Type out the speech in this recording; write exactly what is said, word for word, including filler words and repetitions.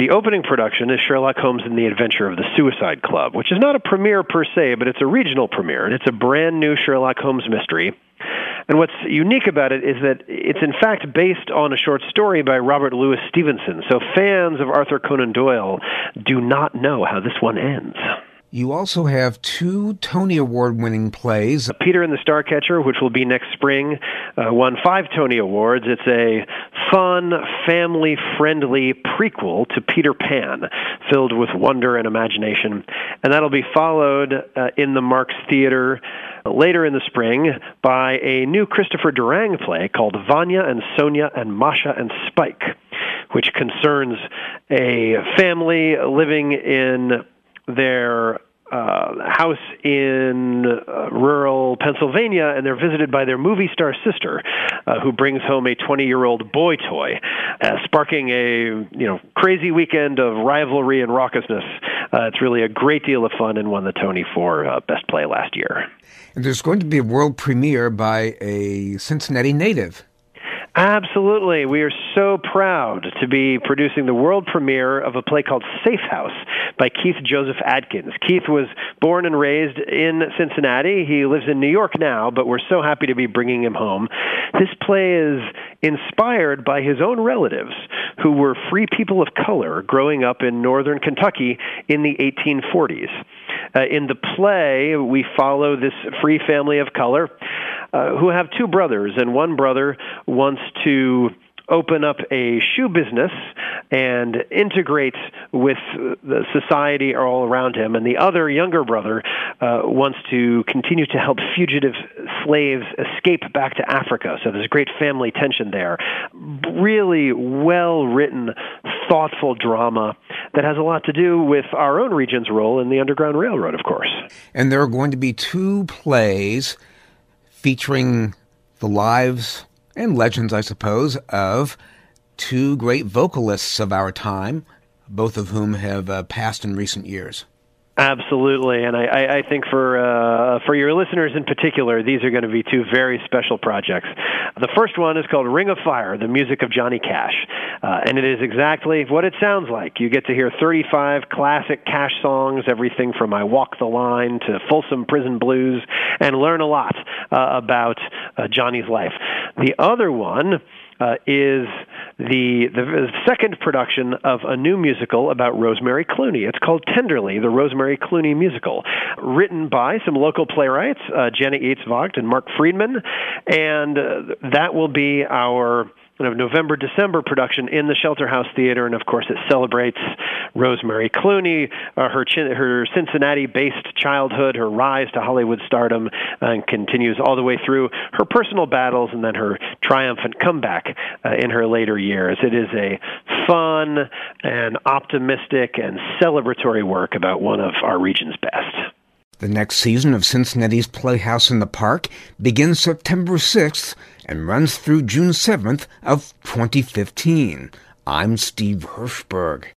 The opening production is Sherlock Holmes and the Adventure of the Suicide Club, which is not a premiere per se, but it's a regional premiere, and it's a brand new Sherlock Holmes mystery. And what's unique about it is that it's in fact based on a short story by Robert Louis Stevenson, so fans of Arthur Conan Doyle do not know how this one ends. You also have two Tony Award-winning plays. Peter and the Starcatcher, which will be next spring, uh, won five Tony Awards. It's a fun, family-friendly prequel to Peter Pan, filled with wonder and imagination. And that'll be followed uh, in the Marx Theater later in the spring by a new Christopher Durang play called Vanya and Sonia and Masha and Spike, which concerns a family living in their uh, house in uh, rural Pennsylvania, and they're visited by their movie star sister, uh, who brings home a twenty-year-old boy toy, uh, sparking a you know crazy weekend of rivalry and raucousness. Uh, it's really a great deal of fun and won the Tony for uh, Best Play last year. And there's going to be a world premiere by a Cincinnati native. Absolutely. We are so proud to be producing the world premiere of a play called Safe House by Keith Joseph Adkins. Keith was born and raised in Cincinnati. He lives in New York now, but we're so happy to be bringing him home. This play is inspired by his own relatives, who were free people of color growing up in northern Kentucky in the eighteen forties. Uh, in the play, we follow this free family of color uh, who have two brothers, and one brother wants to open up a shoe business and integrate with the society all around him, and the other younger brother uh, wants to continue to help fugitive slaves escape back to Africa. So there's great family tension there. Really well-written, thoughtful drama that has a lot to do with our own region's role in the Underground Railroad, of course. And there are going to be two plays featuring the lives and legends, I suppose, of two great vocalists of our time, both of whom have uh, passed in recent years. Absolutely, and I, I think for uh, for your listeners in particular, these are going to be two very special projects. The first one is called Ring of Fire, the music of Johnny Cash, uh, and it is exactly what it sounds like. You get to hear thirty-five classic Cash songs, everything from I Walk the Line to Folsom Prison Blues, and learn a lot uh, about uh, Johnny's life. The other one Uh, is the the second production of a new musical about Rosemary Clooney. It's called Tenderly, the Rosemary Clooney musical, written by some local playwrights, uh, Janet Yates Vogt and Mark Friedman, and uh, that will be our kind of November, December production in the Shelter House Theater, and of course it celebrates Rosemary Clooney, uh, her her Cincinnati-based childhood, her rise to Hollywood stardom, uh, and continues all the way through her personal battles and then her triumphant comeback uh, in her later years. It is a fun and optimistic and celebratory work about one of our region's best. The next season of Cincinnati's Playhouse in the Park begins September sixth and runs through June seventh of twenty fifteen. I'm Steve Hirschberg.